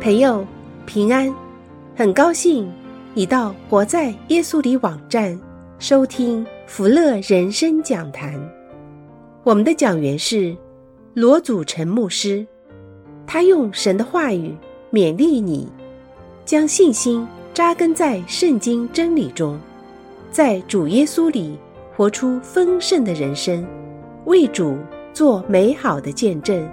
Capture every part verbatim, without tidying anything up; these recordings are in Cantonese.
朋友平安，很高兴你到活在耶稣里网站收听福乐人生讲坛。我们的讲员是罗祖成牧师，他用神的话语勉励你，将信心扎根在圣经真理中，在主耶稣里活出丰盛的人生，为主做美好的見證。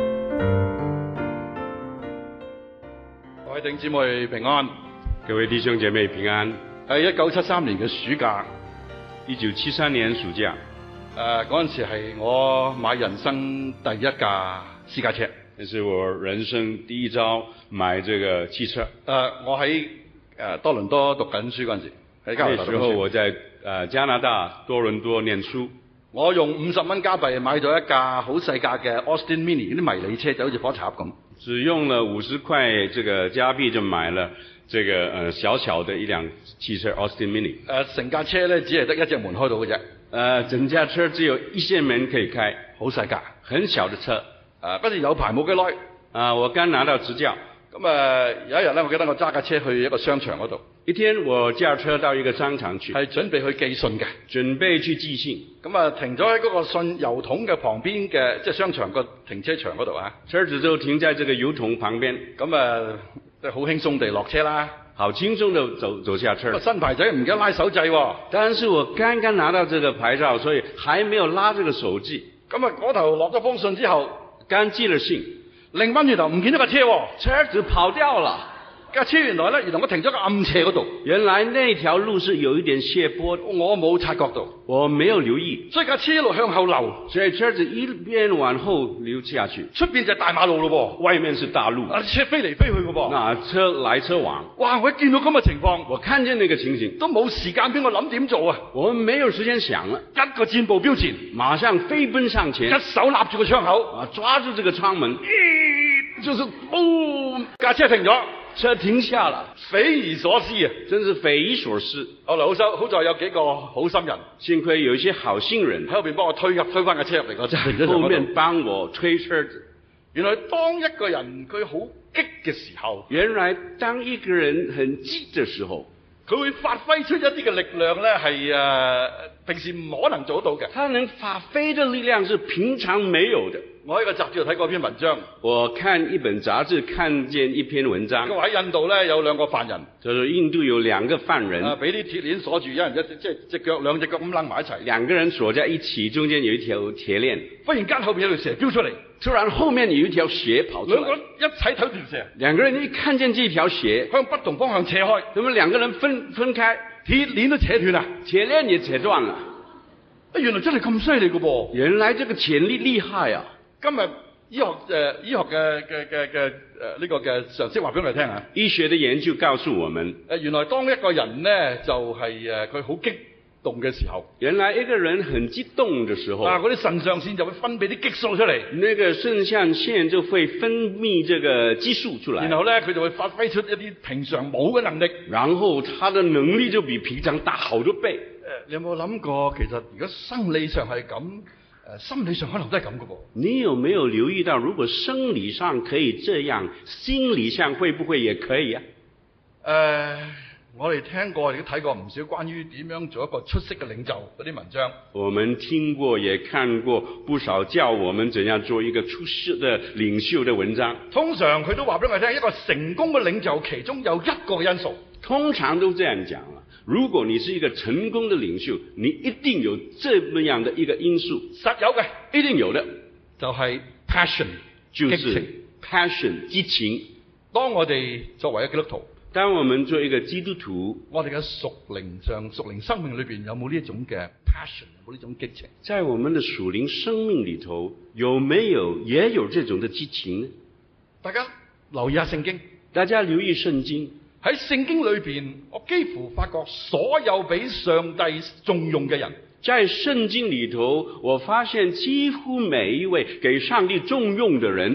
各位弟兄姊妹平安， 各位弟兄姐妹平安。 係一九七三年嘅暑假， 一九七三年暑假， 誒嗰陣時係我買人生第一架私家車。 那是我人生第一招買這個汽車。 誒、呃，我喺誒多倫多讀緊書嗰陣時，喺加拿大讀緊書。 那時候我在誒加拿大多倫多念書。 我用五十蚊加幣買咗一架好細架嘅 Austin Mini 嗰啲迷你車，就好似火柴盒咁。 只用了五十塊這個加幣就買了這個呃小小的一輛汽車 Austin Mini。 誒，成架車咧只係得一隻門開到嘅啫。 呃，整架車只有一扇門可以開， 好細架， 很小的車。 誒，嗰時有排冇幾耐。 啊，我剛拿到執照。 咁誒有一日咧，我記得我揸架車去一個商場嗰度。 一天我駕車到一個商場去， 係準備去寄信嘅， 準備去寄信。 咁啊停咗喺嗰個信郵筒嘅旁邊嘅，即係商場個停車場嗰度啊。 車子就停在這個郵筒旁邊。 咁啊，即係好輕鬆地落車啦， 好輕鬆地走走下車。 新牌仔唔記得拉手掣喎。 但是我剛剛拿到這個牌照，所以還沒有拉這個手掣。 咁啊，嗰頭落咗封信之後， 剛寄了信， 擰翻轉頭唔見咗架車喎， 車子跑掉了。 架車原來咧，原來我停咗個暗斜嗰度。 原來那條路是有一點斜坡， 我冇察覺到， 我沒有留意， 所以架車一路向後流， 所以車子一邊往後流下去。 出邊就係大馬路咯噃， 外面是大路， 啊車飛嚟飛去嘅噃， 啊車來車往。 哇！我一見到咁嘅情況， 我看見那個情形， 都冇時間俾我諗點做啊！ 我沒有時間想了， 一個箭步飆前， 馬上飛奔上前， 一手立住個窗口， 啊抓住這個窗門， 咦，就是嘣，架車停咗。 車停下了， 匪夷所思啊！ 真是匪夷所思。 後來好在好在有幾個好心人， 幸虧有一些好心人喺後邊幫我推入推翻架車入嚟，我真係後面幫我推車子。 原來當一個人佢好激嘅時候， 原來當一個人很激嘅時候， 佢會發揮出一啲嘅力量咧，係誒平時唔可能做得到嘅。 他能發揮的力量是平常沒有的。 我喺個雜誌度睇過篇文章， 我看一本雜誌看見一篇文章， 佢話喺印度咧有兩個犯人， 就是印度有兩個犯人， 啊俾啲鐵鏈鎖住，一人一即係隻腳兩隻腳咁掕埋一齊， 兩個人鎖在一起，中間有一條鐵鏈， 忽然間後邊有條蛇飆出嚟， 突然後面有一條蛇跑出來， 兩個人一齊睇條蛇， 兩個人一看見這條蛇向不同方向扯開， 咁麼兩個人分分開， 鐵鏈都扯斷啦， 鐵鏈也扯斷了， 啊原來真係咁犀利㗎噃， 原來這個潛力厲害啊！ 今日醫學誒、呃、醫學嘅嘅嘅嘅誒呢個嘅常識話俾我哋聽啊！ 醫學嘅研究告訴我們，誒、 呃、原來當一個人咧就係誒佢好激動嘅時候， 原來一個人很激動嘅時候， 啊嗰啲腎上腺就會分泌啲激素出嚟， 那個腎上腺就會分泌這個激素出來， 然後咧佢就會發揮出一啲平常冇嘅能力， 然後他的能力就比平常大好多倍。誒、 呃，你有冇諗過其實如果生理上係咁？誒，心理上可能都係咁嘅噃。 你有沒有留意到，如果生理上可以這樣，心理上會不會也可以啊？ 誒、呃，我哋聽過亦都睇過唔少關於點樣做一個出色嘅領袖嗰啲文章。 我們聽過也看過不少教我們怎樣做一個出色的領袖的文章。 通常佢都話俾我哋聽，一個成功嘅領袖其中有一個因素。 通常都這樣講啦。如果你是一個成功的領袖，你一定有這麼樣的一個因素， 實有嘅， 一定有的， 就係 passion， 就是 passion 激情。 當我哋作為一個基督徒， 當我們做一個基督徒， 我哋嘅屬靈上、屬靈生命裏邊有冇呢一種嘅 passion，有冇呢種激情？ 在我們的屬靈生命裏頭，有沒有也有這種的激情呢？ 大家留意下聖經， 大家留意聖經。 喺聖經裏邊，我幾乎發覺所有俾上帝重用嘅人， 在聖經裏頭，我發現幾乎每一位給上帝重用的人，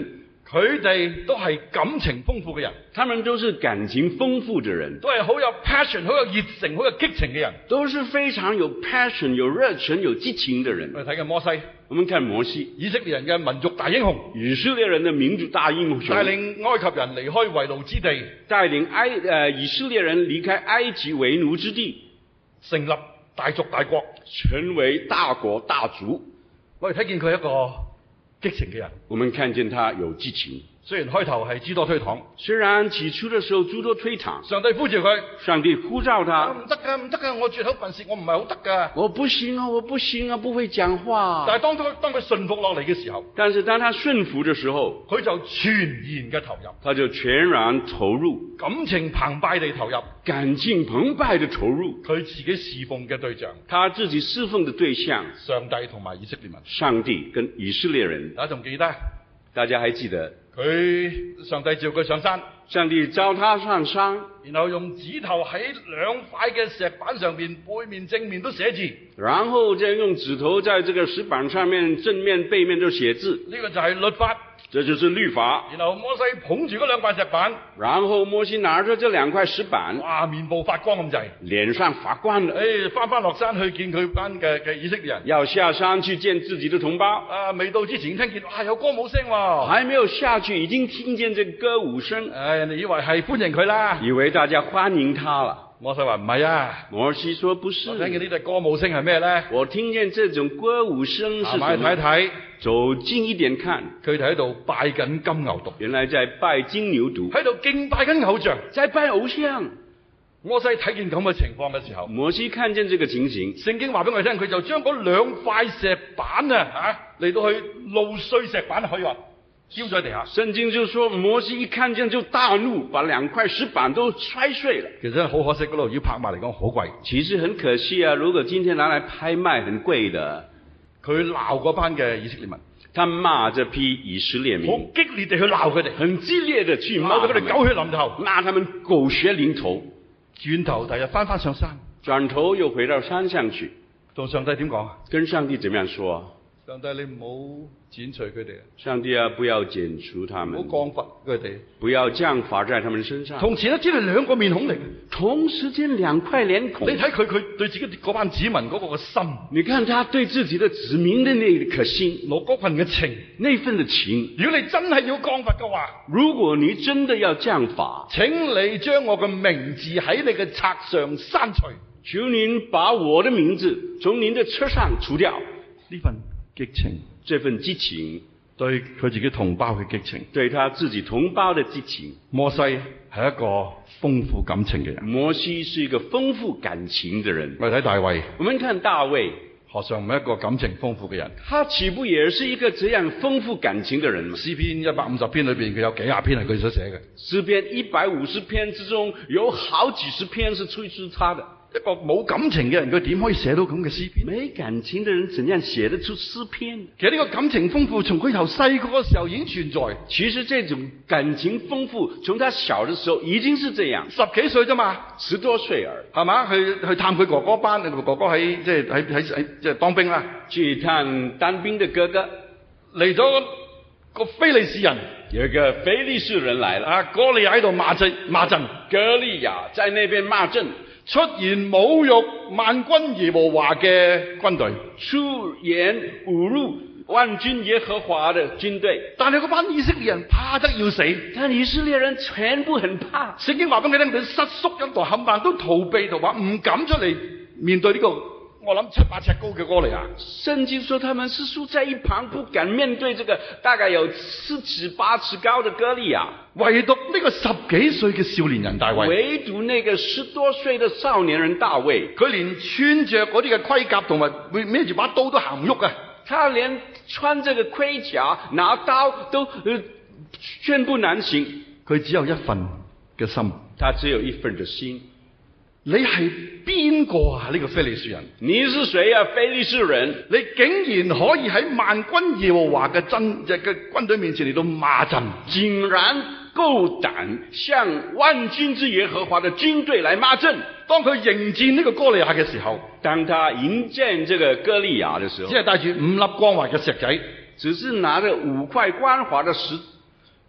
佢哋都係感情豐富嘅人， 他們都是感情豐富的人， 都係好有 passion、好有熱誠、好有激情嘅人， 都是非常有 passion、有熱忱、有激情的人。 我哋睇緊摩西， 我們看摩西， 以色列人嘅民族大英雄， 以色列人的民族大英雄， 帶領埃及人離開為奴之地， 帶領埃呃以色列人離開埃及為奴之地， 成立大族大國， 成為大國大族。 我哋睇見佢係一個激情嘅人， 我們看見他有激情。 雖然開頭係諸多推搪， 雖然起初的時候諸多推搪， 上帝呼召佢， 上帝呼召他， 唔得噶，唔得噶，我拙口笨舌，我唔係好得噶， 我不行啊，我不行啊，不會講話。 但係當佢當佢順服落嚟嘅時候， 但是當他順服的時候， 佢就全然嘅投入， 他就全然投入， 感情澎湃地投入， 感情澎湃地投入。 佢自己侍奉嘅對象， 他自己侍奉的對象， 上帝同埋以色列民， 上帝跟以色列人。 大家仲記得？ 大家還記得？ 佢上帝召佢上山， 上帝召他上山， 然後用指頭喺兩塊嘅石板上面背面正面都寫字， 然後再用指頭在這個石板上面正面背面都寫字。 呢個就係律法， 這就是律法。 然後摩西捧住嗰兩塊石板， 然後摩西拿着這兩塊石板， 哇，面部發光咁滯， 臉上發光了。 誒，翻翻落山去見佢班嘅嘅以色列人， 要下山去見自己的同胞。 啊，未到之前聽見哇有歌舞聲喎， 還沒有下去已經聽見這個歌舞聲， 誒，人哋以為係歡迎佢啦， 以為大家歡迎他了。 摩西話唔係啊， 摩西說不是。 我聽見呢隻歌舞聲係咩咧？ 我聽見這種歌舞聲是什麼？ 埋去睇睇， 走近一點看， 佢哋喺度拜緊金牛犢， 原來在拜金牛犢， 喺度敬拜緊偶像， 在拜偶像。 摩西睇見咁嘅情況嘅時候， 摩西看見這個情形， 聖經話俾我哋聽，佢就將嗰兩塊石板啊嚇嚟到去路碎石板，可以話丟咗喺地下。 聖經就說摩西一看見就大怒，把兩塊石板都摔碎了。 其實好可惜，嗰度要拍賣嚟講好貴。 其實很可惜啊，如果今天拿來拍賣，很貴的。 佢鬧嗰班嘅以色列民， 他罵這批以色列民， 好激烈地去鬧佢哋， 很激烈地去罵佢哋狗血淋頭， 罵他們狗血淋頭。 轉頭第日翻翻上山， 轉頭又回到山上去， 同上帝點講啊？ 跟上帝怎麼樣說？ 上帝你唔好剪除佢哋啊！ 上帝啊，不要剪除他們， 唔好降罰佢哋， 不要降罰在他們身上。 同時咧，只係兩個面孔嚟， 同時間兩塊臉孔。 你睇佢佢對自己嗰班子民嗰個嘅心， 你看他對自己的子民的那顆心， 攞嗰份嘅情， 那份的情。 如果你真係要降罰嘅話， 如果你真的要降罰， 請你將我嘅名字喺你嘅冊上刪除。 求您把我的名字從您的冊上除掉。 呢份激情， 這份激情， 對佢自己同胞嘅激情， 對他自己同胞的激情。 摩西係一個豐富感情嘅人。 摩西是一個豐富感情的人。 我哋睇大衛， 我們看大衛， 何嘗唔係一個感情豐富嘅人？ 他豈不也是一個這樣豐富感情的人嗎？ 詩篇一百五十篇裏邊，佢有幾廿篇係佢所寫嘅。 詩篇一百五十篇之中，有好幾十篇是出自他的。 一個冇感情嘅人，佢點可以寫到咁嘅詩篇？ 沒感情的人怎樣寫得出詩篇？ 其實呢個感情豐富，從佢由細個嘅時候已經存在。 其實這種感情豐富，從他小的時候已經是這樣。 十幾歲啫嘛， 十多歲兒， 係嘛？去去探佢哥哥班，哥哥喺即係喺喺喺即係當兵啦。 去探當兵的哥哥， 嚟咗個非利士人， 有一個非利士人來了。 啊，哥利亞喺度罵陣罵陣， 哥利亞在那邊罵陣。 出言侮辱萬軍耶和華嘅軍隊， 出言侮辱萬軍耶和華的軍隊。 但係嗰班以色列人怕得要死， 但以色列人全部很怕。 聖經話俾你聽，佢瑟縮一度，冚唪唥都逃避同埋唔敢出嚟面對呢、這個我諗七八尺高嘅哥利亞。 聖經說他們是縮在一旁，不敢面對這個大概有七尺八尺高的哥利亞。 唯獨呢個十幾歲嘅少年人大衛， 唯獨那個十多歲的少年人大衛， 佢連穿着嗰啲嘅盔甲同埋會孭住把刀都行唔喐啊！ 他連穿這個盔甲拿刀都呃寸步難行。 佢只有一份嘅心， 他只有一份嘅心。 你係邊個啊？呢、這個非利士人， 你是誰啊？非利士人， 你竟然可以喺萬軍耶和華嘅真嘅軍隊面前嚟到罵陣， 竟然夠膽向萬軍之耶和華的軍隊來罵陣。 當佢迎戰呢個哥利亞嘅時候， 當他迎戰這個哥利亞的時候， 只係帶住五粒光滑嘅石仔， 只是拿着五塊光滑的石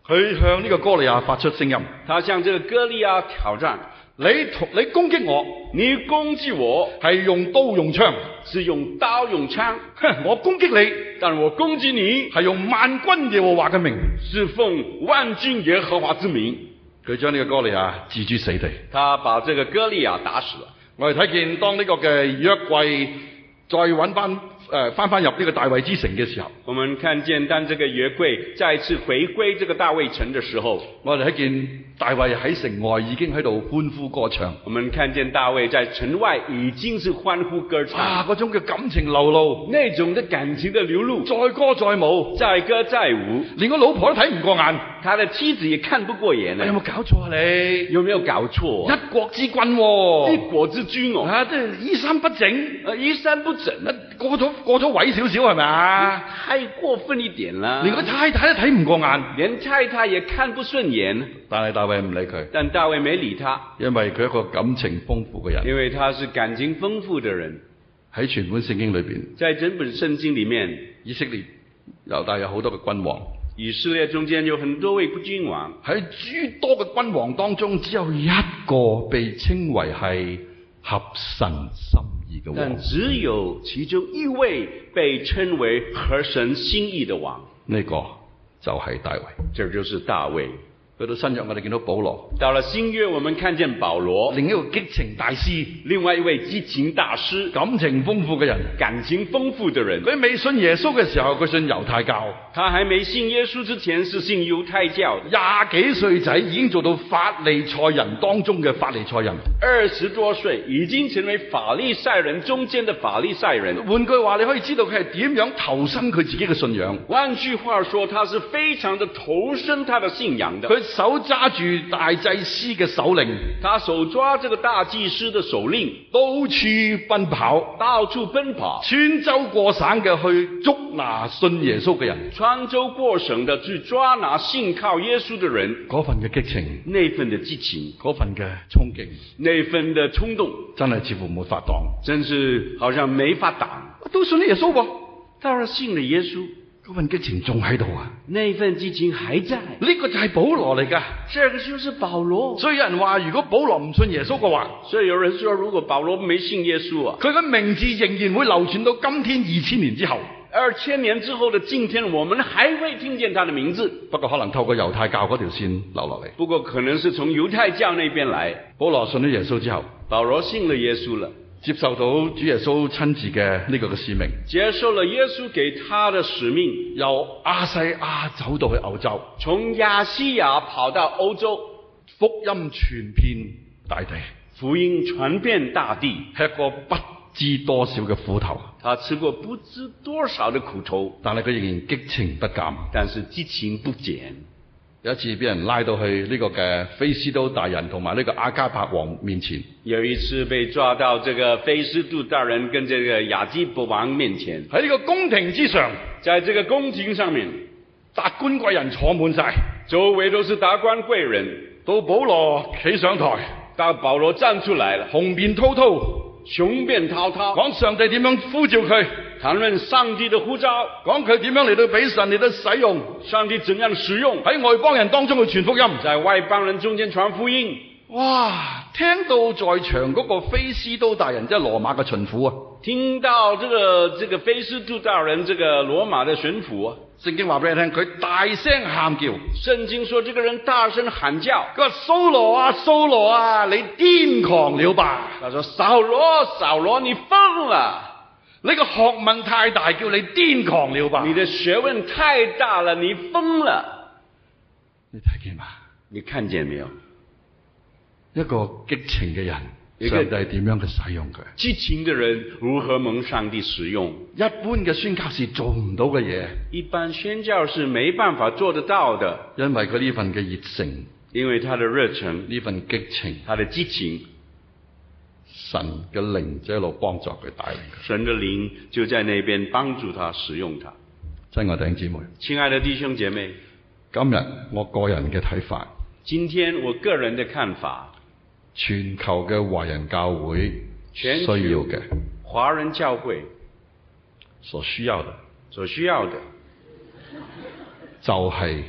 佢向呢個哥利亞發出聲音， 他向這個歌利亞挑戰： 你同你攻擊我， 你攻擊我係用刀用槍， 是用刀用槍， 我攻擊你， 但我攻擊你係用萬軍耶和華嘅名， 是奉萬軍耶和華之名。 佢將呢個哥利亞置諸死地。 他把這個歌利亞打死了。 我哋睇見當呢個嘅約櫃再揾翻誒翻翻入呢個大衛之城嘅時候， 我們看見當這個約櫃再次回歸這個大衛城的時候， 我哋睇見大衛喺城外已經喺度歡呼歌唱。 我們看見大衛在城外已經是歡呼歌唱。 啊，嗰種嘅感情流露， 那種的感情的流露， 載歌載舞， 載歌載舞， 連個老婆都睇唔過眼， 他的妻子也看不過眼呢。 有冇搞錯啊你？ 有沒有搞錯啊？ 一國之君喎， 一國之君哦， 啊，即係衣衫不整， 啊，衣衫不整， 過咗過咗位少少係咪啊？ 太過分一點啦， 連個太太都睇唔過眼， 連太太也看不順眼。 但係大衛唔理佢， 但大衛沒理他， 因為佢係一個感情豐富嘅人， 因為他是感情豐富的人。 喺全本聖經裏邊， 在整本聖經裡面， 以色列猶大有好多嘅君王， 以色列中間有很多位君王， 喺諸多嘅君王當中，只有一個被稱為係合神心意嘅王， 但只有其中一位被稱為合神心意的王， 呢個就係大衛， 這就是大衛。 去到新約，我哋見到保羅。 到了新約，我們看見保羅， 另一個激情大師， 另外一位激情大師， 感情豐富嘅人， 感情豐富的人。 佢未信耶穌嘅時候，佢信猶太教。 他還沒信耶穌之前，是信猶太教。 廿幾歲仔已經做到法利賽人當中嘅法利賽人， 二十多歲已經成為法利賽人中間的法利賽人。 換句話，你可以知道佢係點樣投身佢自己嘅信仰。 換句話說，他是非常的投身他的信仰的。 佢手揸住大祭司嘅手令， 他手抓這個大祭司的手令， 到處奔跑， 到處奔跑， 穿州過省嘅去捉拿信耶穌嘅人， 穿州過省的去抓拿信靠耶穌的人。 嗰份嘅激情， 那份的激情， 嗰份嘅衝勁， 那份的衝動， 真係似乎冇法擋， 真是好像沒法擋。 都信咗耶穌噃， 當然信了耶穌。 嗰份激情仲喺度啊！ 那份激情還在， 呢個就係保羅嚟噶。 這個就是保羅。 所以有人話，如果保羅唔信耶穌嘅話， 所以有人說，如果保羅沒信耶穌啊， 佢嘅名字仍然會流傳到今天二千年之後。 二千年之後的今天，我們還會聽見他的名字。 不過可能透過猶太教嗰條線流落嚟。 不過可能是從猶太教那邊來。 保羅信咗耶穌之後， 保羅信了耶穌了。 接受到主耶穌親自嘅呢個嘅使命， 接受了耶穌給他的使命， 由亞西亞走到去歐洲， 從亞西亞跑到歐洲， 福音傳遍大地， 福音傳遍大地， 吃過不知多少嘅苦頭， 他吃過不知多少的苦頭， 但係佢仍然激情不減， 但是激情不減。 有一次俾人拉到去呢個嘅菲斯都大人同埋呢個亞加柏王面前， 有一次被抓到這個菲斯都大人跟這個亞基伯王面前， 喺呢個宮廷之上， 在這個宮廷上面， 達官貴人坐滿晒， 周圍都是達官貴人。 到保羅企上台， 到保羅站出來了， 雄辯滔滔， 雄辯滔滔， 講上帝點樣呼召佢， 談論上帝的呼召， 講佢點樣嚟到俾神嚟到使用， 上帝怎樣使用， 喺外邦人當中去傳福音， 在外邦人中間傳福音。 哇！聽到在場嗰個菲斯都大人，即係羅馬嘅巡撫啊， 聽到這個這個菲斯都大人，這個羅馬的巡撫啊， 聖經話俾你聽，佢大聲喊叫。 聖經說這個人大聲喊叫， 佢話掃羅啊，掃羅啊，你癲狂了吧？ 他說掃羅，掃羅，你瘋了， 你個學問太大，叫你癲狂了吧？ 你的學問太大了，你瘋了。 你睇見嘛？ 你看見沒有？ 一個激情嘅人，上帝點樣嘅使用佢？ 激情嘅人如何蒙上帝使用？ 一般嘅宣教士做唔到嘅嘢， 一般宣教士沒辦法做得到的， 因為佢呢份嘅熱誠， 因為他的熱忱， 呢份激情， 他的激情， 神嘅靈就一路幫助佢帶領佢， 神的靈就在那邊幫助他使用他。 親愛弟兄姊妹， 親愛的弟兄姐妹， 今日我個人嘅睇法， 今天我個人的看法。 全球嘅華人教會需要嘅， 華人教會所需要的， 所需要的， 就係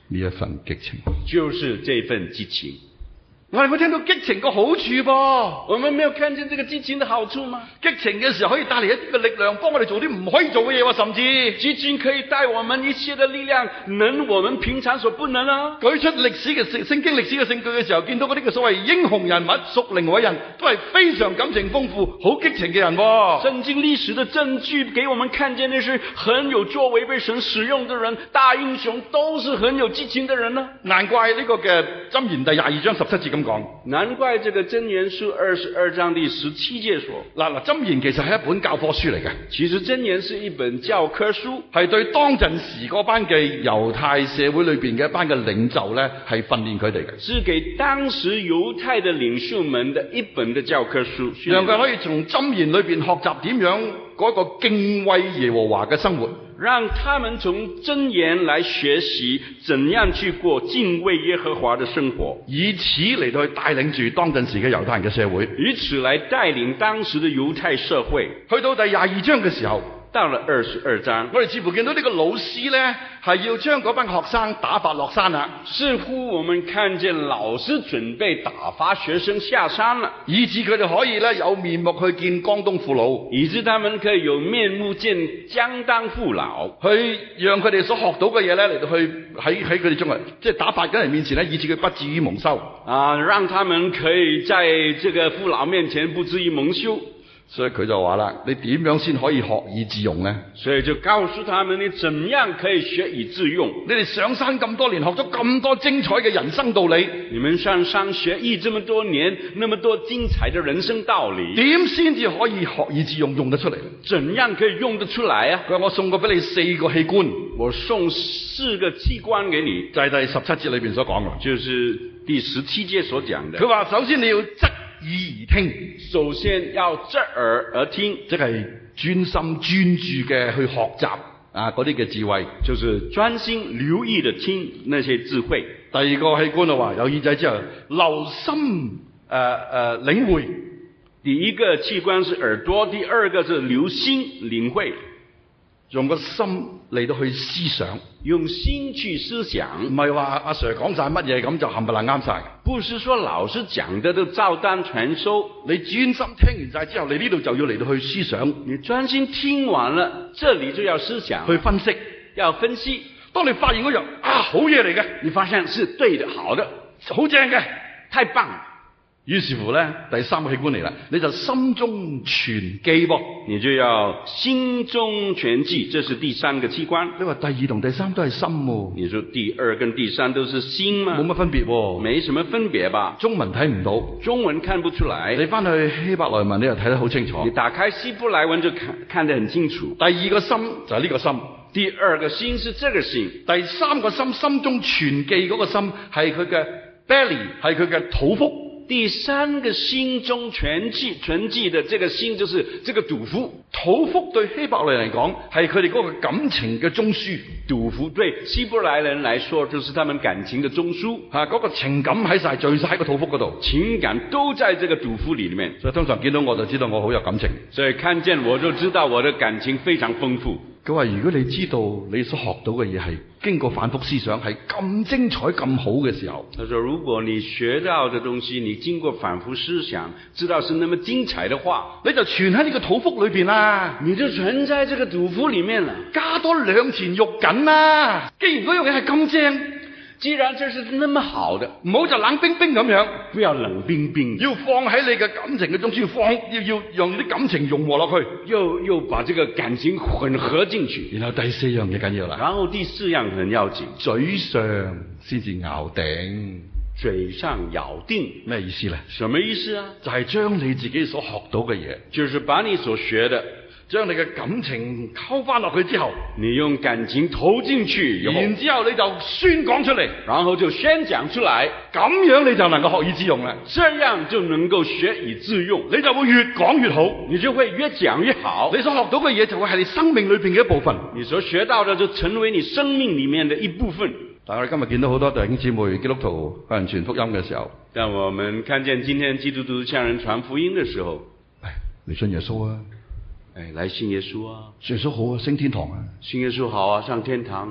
呢一份激情。 就是这份激情。 我哋冇聽到激情個好處噃， 我們沒有看見這個激情的好處嗎？ 激情嘅時候可以帶嚟一啲嘅力量，幫我哋做啲唔可以做嘅嘢喎，甚至激情可以帶我們一些的力量，能我們平常所不能啊。 舉出歷史嘅聖聖經歷史嘅證據嘅時候，見到嗰啲嘅所謂英雄人物、屬靈偉人，都係非常感情豐富、好激情嘅人喎。 聖經歷史的證據給我們看見的是很有作為、被神使用的人，大英雄都是很有激情的人啊。 難怪呢個嘅箴言第廿二章十七節咁講， 難怪這個箴言書二十二章第十七節說， 嗱嗱，箴言其實係一本教科書嚟嘅。 其實箴言是一本教科書， 係對當陣時嗰班嘅猶太社會裏邊嘅一班嘅領袖咧，係訓練佢哋嘅。 是給當時猶太的領袖們的一本的教科書， 讓佢可以從箴言裏邊學習點樣嗰個敬畏耶和華嘅生活。 讓他們從箴言來學習怎樣去過敬畏耶和華的生活， 以此嚟到去帶領住當陣時嘅猶太人嘅社會， 以此來帶領當時的猶太社會。 去到第廿二章嘅時候， 到了二十二章， 我哋似乎見到呢個老師呢，係要將嗰班學生打發落山啦。 似乎我們看見老師準備打發學生下山了， 以致佢哋可以呢有面目去見江東父老， 以致他們可以有面目見江當父老， 去讓佢哋所學到嘅嘢呢嚟到去喺喺佢哋中人，即係打發緊人面前呢，以致佢不至於蒙羞啊，讓他們可以在這個父老面前不至於蒙羞。 所以佢就話啦，你點樣先可以學以致用呢？ 所以就告訴他們，你怎樣可以學以致用？ 你哋上山咁多年，學咗咁多精彩嘅人生道理， 你們上山學藝這麼多年，那麼多精彩的人生道理， 點先至可以學以致用，用得出嚟？ 怎樣可以用得出來啊？ 佢話我送過俾你四個器官， 我送四個器官給你， 就係第十七節裏邊所講嘅， 就是第十七節所講的。 佢話首先你要側耳而聽， 首先要側耳而聽， 即係專心專注嘅去學習啊嗰啲嘅智慧， 就是專心留意的聽那些智慧。 第二個器官就話有耳仔之後留心誒誒、呃呃、領會。 第一個器官是耳朵，第二個是留心領會， 用個心嚟到去思想， 用心去思想， 唔係話阿 Sir 講晒乜嘢咁就冚唪唥啱晒。 不是說老師講的都照單全收， 你專心聽完晒之後，你呢度就要嚟到去思想。 你專心聽完了，這裡就要思想， 去分析， 要分析。 當你發現嗰樣啊好嘢嚟嘅， 你發現是對的、好的、 好正嘅， 太棒了。 於是乎呢，第三個器官嚟啦，你就心中存記噃， 你就要心中存記，這是第三個器官。 你話第二同第三都係心喎， 你說第二跟第三都是心嗎？ 冇乜分別喎， 沒什麼分別吧？ 中文睇唔到， 中文看不出來。 你翻去希伯來文你又睇得好清楚。 你打開希伯來文就看看得很清楚。 第二個心就係呢個心， 第二個心是這個心， 第三個心心中存記嗰個心係佢嘅 belly， 係佢嘅肚腹。 第三個心中存記存記的這個心就是這個肚腹。 肚腹對希伯來人嚟講係佢哋嗰個感情嘅中樞， 肚腹對希伯來人來說就是他們感情的中樞。 吓、啊，嗰、那個情感喺晒聚晒喺個肚腹嗰度， 情感都在這個肚腹裏面。 所以通常見到我就知道我好有感情， 所以看見我就知道我的感情非常豐富。 佢話如果你知道你所學到嘅嘢係經過反覆思想係咁精彩咁好嘅時候， 他說如果你學到的東西你經過反覆思想知道是那麼精彩的話， 你就存喺呢個肚腹裏邊啦， 你就存在這個肚腹裏面啦， 加多兩錢肉緊啦。既然嗰樣嘢係咁正， 既然這是那麼好的， 唔好就冷冰冰咁樣， 不要冷冰冰， 要放喺你嘅感情嘅中要放，要要讓啲感情融合落去， 又又把這個感情混合進去。 然後第四樣嘢緊要啦， 然後第四樣很要緊， 嘴上先至咬頂， 嘴上咬定咩意思呢？ 什麼意思啊？ 就係將你自己所學到嘅嘢， 就是把你所學的， 將你嘅感情溝翻落去之後， 你用感情投進去， 然之後你就宣講出嚟， 然後就宣講出來， 咁樣你就能夠學以致用啦。 這樣就能夠學以致用， 你就會越講越好， 你就會越講越好。 你所學到嘅嘢就會係你生命裏邊嘅一部分， 你所學到的就成為你生命裏面的一部分。 但係我哋今日見到好多弟兄姊妹基督徒向人傳福音嘅時候， 但我們看見今天基督徒向人傳福音的時候， 唉，你信耶穌啊， 哎，來信耶穌啊， 耶穌好啊，升天堂啊， 信耶穌好啊，上天堂啊， 啊，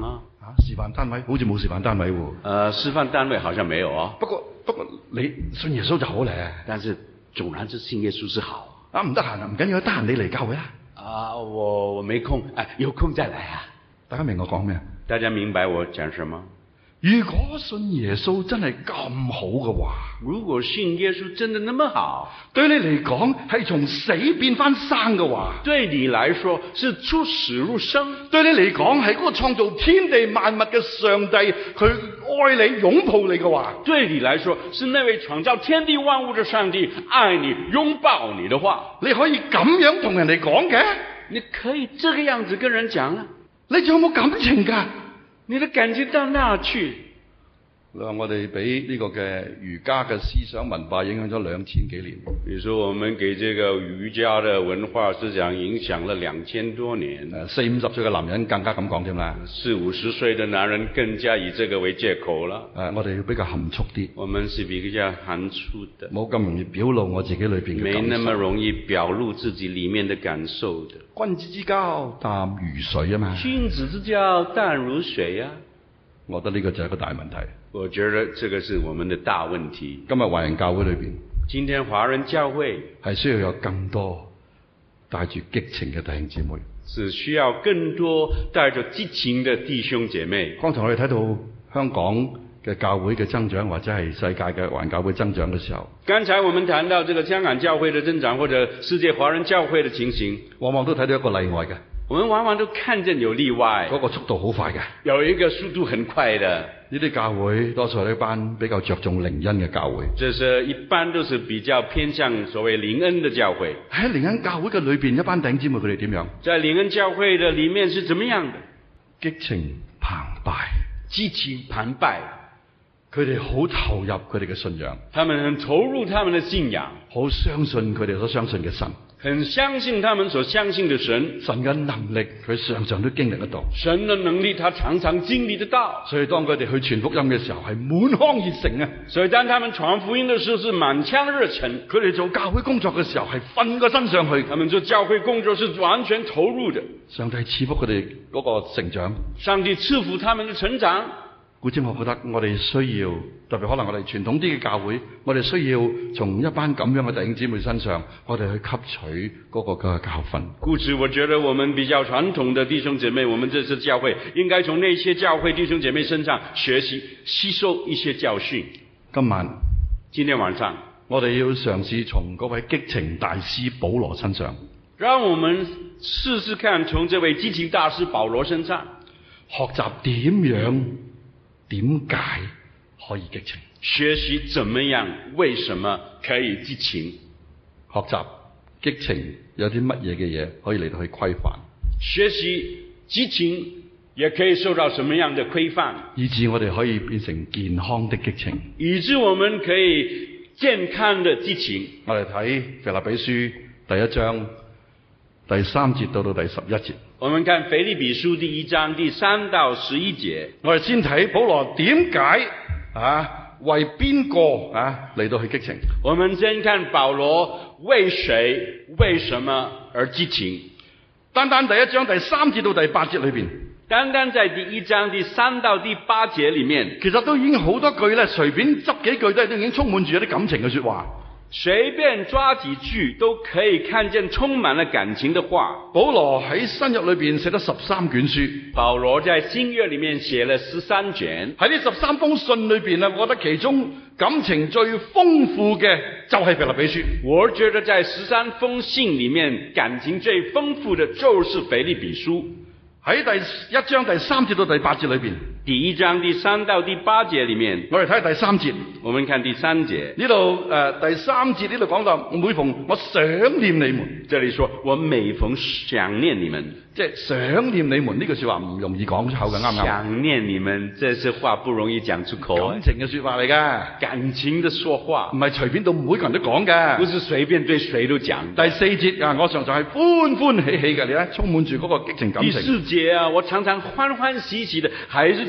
啊，示範單位好似冇示範單位喎。 呃，示範單位好像沒有哦。 不過不過你信耶穌就好咧。 但是總然是信耶穌是好。 啊，唔得閒啊，唔緊要，得閒你嚟教會啊。 啊，我我沒空，哎，有空再來啊。 大家明我講咩？ 大家明白我講什麼？ 如果信耶穌真係咁好嘅話， 如果信耶穌真的那麼好， 對你嚟講係從死變翻生嘅話， 對你來說是出死入生， 對你嚟講係嗰個創造天地萬物嘅上帝，佢愛你擁抱你嘅話， 對你來說是那位創造天地萬物的上帝愛你擁抱你的話， 你可以咁樣同人哋講嘅？ 你可以這個樣子跟人講啊？ 你仲有冇感情㗎？ 你的感情到哪去？ 你話我哋俾呢個嘅儒家嘅思想文化影響咗兩千幾年。 比如說我們給這個儒家的文化思想影響了兩千多年。 誒，四五十歲嘅男人更加咁講添啦。 四五十歲的男人更加以這個為借口啦。 誒，我哋要比較含蓄啲。 我們是比較含蓄的， 冇咁容易表露我自己裏邊嘅感受。 沒那麼容易表露自己裡面的感受的。 君子之交淡如水啊嘛。 君子之交淡如水啊。 我覺得呢個就係一個大問題。 我覺得這個是我們的大問題。 今日華人教會裏邊， 今天華人教會係需要有更多帶住激情嘅弟兄姊妹， 是需要更多帶着激情的弟兄姐妹。 剛才我哋睇到香港嘅教會嘅增長，或者係世界嘅華人教會增長嘅時候， 剛才我們談到這個香港教會的增長，或者世界華人教會的情形， 往往都睇到一個例外嘅。 我們往往都看見有例外， 嗰個速度好快嘅， 有一個速度很快的。 呢啲教會多數係一班比較着重靈恩嘅教會， 這是一般都是比較偏向所謂靈恩的教會。 喺靈恩教會嘅裏邊，一班弟兄姊妹佢哋點樣？ 在靈恩教會的裡面是怎麼樣的？ 激情澎湃， 激情澎湃， 佢哋好投入佢哋嘅信仰， 他們很投入他們的信仰， 好相信佢哋所相信嘅神。 很相信他們所相信的神， 神嘅能力佢常常都經歷得到， 神的能力他常常經歷得到。 所以當佢哋去傳福音嘅時候係滿腔熱誠啊！ 所以當他們傳福音的時候是滿腔熱誠， 佢哋做教會工作嘅時候係瞓個身上去， 他們做教會工作是完全投入的。 上帝賜福佢哋嗰個成長， 上帝賜福他們的成長。 故此我覺得我哋需要，特別可能我哋傳統啲嘅教會，我哋需要從一班咁樣嘅弟兄姊妹身上，我哋去吸取嗰個嘅教訓。 故此我覺得我們比較傳統的弟兄姐妹，我們這次教會應該從那些教會弟兄姐妹身上學習吸收一些教訓。 今晚今天晚上我哋要嘗試從嗰位激情大師保羅身上， 讓我們試試看從這位激情大師保羅身上學習點樣點解可以激情， 學習怎麼樣為什麼可以激情， 學習激情有啲乜嘢嘅嘢可以嚟到去規範， 學習激情也可以受到什麼樣的規範， 以致我哋可以變成健康的激情， 以致我們可以健康的激情。 我哋睇腓立比書第一章第三節到到第十一節。 我們看腓立比書第一章第三到十一節。 我哋先睇保羅點解啊為邊個啊嚟到去激情。 我們先看保羅為誰為什麼而激情。 單單第一章第三節到第八節裏邊， 單單在第一章第三到第八節裏面， 其實都已經好多句咧，隨便執幾句都已經充滿住一啲感情嘅說話。 隨便抓幾句都可以看見充滿了感情的話。 保羅喺新約裏邊寫咗十三卷書。 保羅在新約裏面寫了十三卷。 喺呢十三封信裏邊啊，我覺得其中感情最豐富嘅就係腓立比書。 我覺得在十三封信裏面感情最豐富的就是腓立比書。 喺第一章第三節到第八節裏邊， 第一章第三到第八節裏面， 我哋睇下第三節。 我們看第三節， 呢度誒第三節呢度講到，每逢我想念你們， 這裏說我每逢想念你們， 即係想念你們呢句說話唔容易講出口嘅，啱唔啱？ 想念你們，這些話不容易講出口， 感情嘅說話嚟噶， 感情的說話， 唔係隨便到每個人都講嘅， 不是隨便對誰都講。 第四節啊，我常常係歡歡喜喜嘅，你睇充滿住嗰個激情感情。 第四節啊，我常常歡歡喜喜的，還是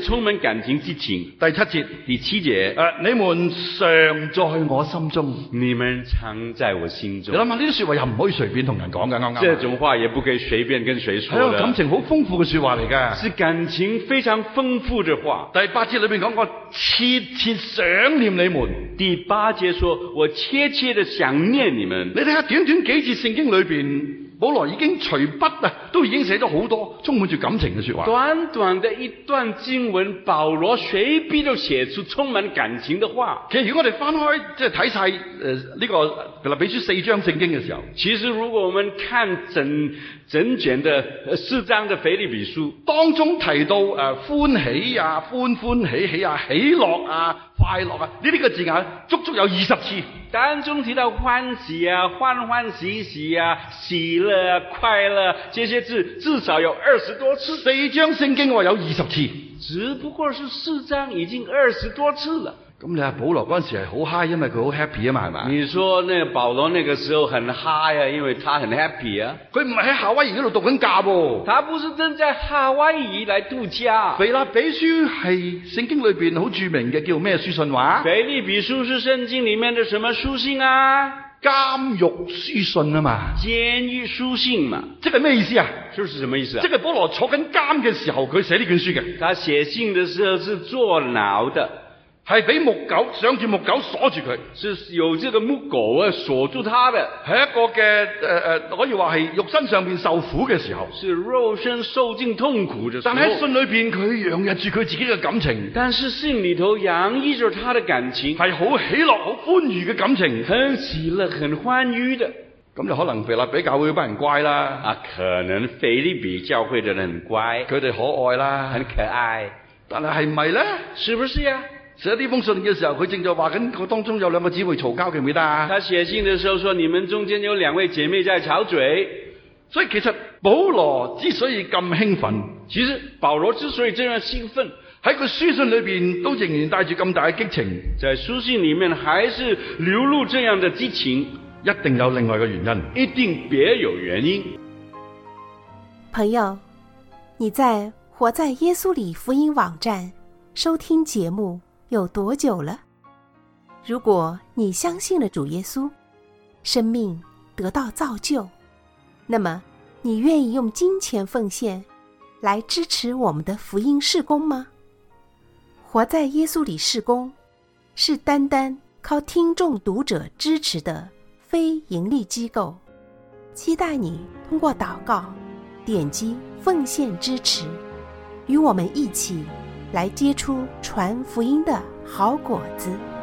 充滿感情激情。 第七節， 第七節， 誒，你們常在我心中。 你們常在我心中。 你諗下呢啲說話又唔可以隨便同人講嘅，啱唔啱？ 這種話也不可以隨便跟誰說的。 係啊，感情好豐富嘅說話嚟㗎。 是感情非常豐富嘅話。 第八節裏邊講我切切想念你們。 第八節說我切切地想念你們。 你睇下短短幾節聖經裏邊，保羅已經隨筆啊，都已經寫咗好多充滿住感情嘅說話。 短短的一段經文，保羅隨筆就寫出充滿感情的話。 其實如果我哋翻開即係睇晒誒呢個腓立比書四章聖經嘅時候， 其實如果我們看整整卷的四章的腓立比書， 當中提到誒、呃、歡喜啊、歡歡喜喜啊、喜樂啊、快樂啊呢啲個字眼，足足有二十次。 當中提到歡喜啊、歡歡喜喜啊、喜樂啊、快樂，這些字至少有二十多次。 四章聖經話有二十次， 只不過是四章已經二十多次了。 咁你話保羅嗰陣時係好 high，因為佢好 happy 啊嘛，係嘛？ 你說那個保羅那個時候很 high 啊，因為他很 happy 啊。 佢唔係喺夏威夷嗰度度緊假噃。 他不是正在夏威夷來度假。 腓立比書係聖經裏邊好著名嘅，叫咩書信話？ 腓立比書是聖經裏面的什麼書信啊？ 監獄書信啊嘛。 監獄書信嘛。 即係咩意思啊？ 就是什麼意思啊？ 即係保羅坐緊監嘅時候，佢寫呢卷書嘅。 他寫信的時候是坐牢的。 係俾木狗上住木狗鎖住佢， 是有這個木狗啊鎖住他的， 係一個嘅誒誒，可以話係肉身上邊受苦嘅時候， 是肉身受盡痛苦嘅時候。 但喺信裏邊佢洋溢住佢自己嘅感情， 但是信裏頭洋溢着他的感情， 係好喜樂、好歡愉嘅感情， 很喜樂、很歡愉的。 咁就可能腓立比教會嗰班人乖啦， 啊，可能腓立比教會的人很乖， 佢哋可愛啦， 很可愛， 但係係唔係咧？ 是不是呀？ 寫呢封信嘅時候，佢正在話緊，佢當中有兩個姊妹嘈交，記唔記得啊？ 他寫信嘅時候說，你們中間有兩位姐妹在吵嘴。 所以其實保羅之所以咁興奮， 其實保羅之所以這樣興奮， 喺佢書信裏邊都仍然帶住咁大嘅激情， 在書信裏面還是流露這樣的激情， 一定有另外嘅原因， 一定別有原因。 朋友，你在活在耶穌裡福音網站收聽節目有多久了？如果你相信了主耶穌，生命得到造就，那麼你願意用金錢奉獻來支持我們的福音事工嗎？活在耶穌裡事工是單單靠聽眾讀者支持的非盈利機構，期待你通過禱告點擊奉獻支持，與我們一起來結出傳福音的好果子。